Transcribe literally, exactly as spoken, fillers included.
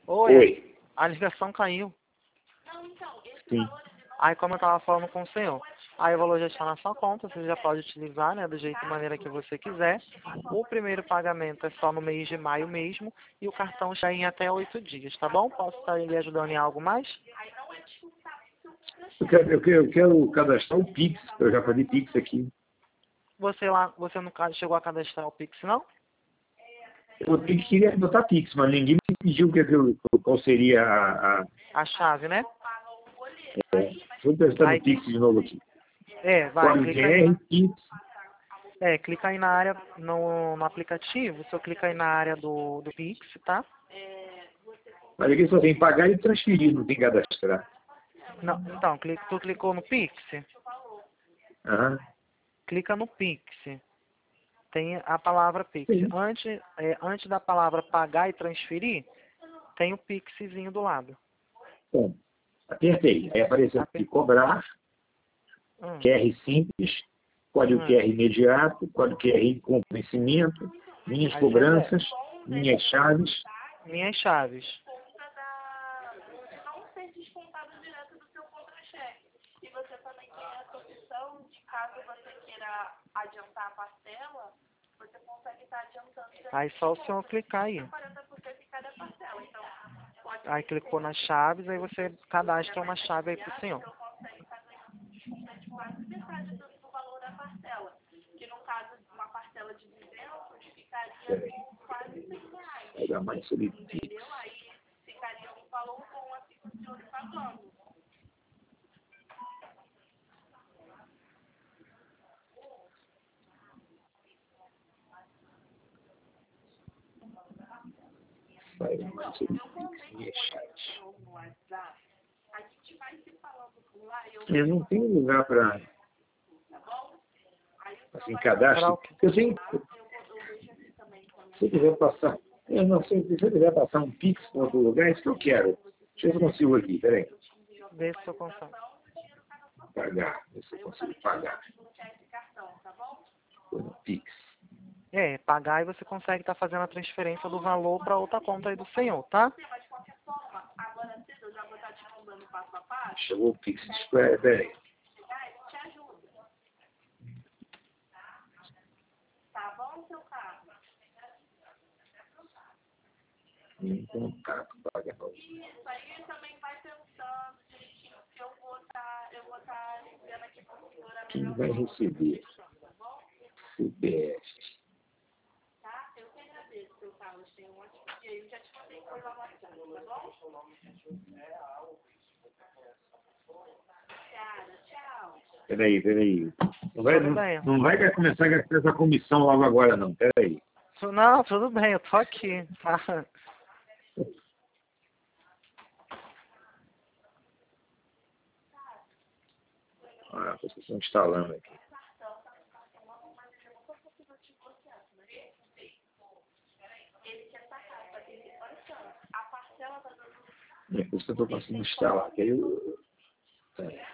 Oi, Oi. a ligação caiu. Sim. Aí, como eu tava falando com o senhor, aí o valor já está na sua conta, você já pode utilizar, né, do jeito e maneira que você quiser. O primeiro pagamento é só no mês de maio mesmo e o cartão está em até oito dias, tá bom? Posso estar lhe ajudando em algo mais? Eu quero, eu quero, eu quero cadastrar o Pix, eu já falei Pix aqui. Você lá, você no caso chegou a cadastrar o Pix, não? Eu tenho que queria botar Pix, mas ninguém me pediu que, que eu- qual seria a... a A chave, né? é, vou testar Aí, no Pix de novo aqui. é, vai, Código clica aí. Q R, Pix. É, clica aí na área, no, no aplicativo, você clica aí na área do, do Pix, tá? Mas aqui só tem pagar e transferir, não tem cadastrar. Não, então, clica, tu clicou no Pix? Aham. Clica no Pix. Tem a palavra Pix. Sim. Antes, é, antes da palavra pagar e transferir, tem o Pixzinho do lado. Bom, apertei. Aí apareceu aqui cobrar, Hum, Q R simples, código hum. Q R imediato, código Q R com vencimento, minhas Aí você cobranças, minhas chaves. minhas chaves. Aí só o senhor clicar aí. Aí clicou nas chaves, aí você cadastra uma chave aí pro senhor. Peraí. Vai dar mais sobre Pix. Vai dar mais sobre Pix, minhas chaves. Eu não tenho lugar para assim, Pra cadastro. o quê? Eu tenho, se eu quiser passar, eu não sei, se eu quiser passar um Pix em outro lugar, é isso que eu quero. Deixa eu ver se eu consigo aqui, peraí. Vê se eu consigo. Pagar, ver se eu consigo pagar. Foi no Pix. É, pagar e você consegue estar fazendo a transferência do valor para outra conta aí do senhor, tá? Chegou o Pix. Espera, peraí. Em contato, pagar. Quem vai receber? C B F. Peraí, peraí. Não vai, Tudo não, bem. não vai começar a gastar essa comissão logo agora, não. Peraí. Tu- Não, tudo bem, eu tô aqui, tá? Ah, vocês estão instalando aqui. É por isso que eu estou conseguindo instalar. Que aí eu... Peraí.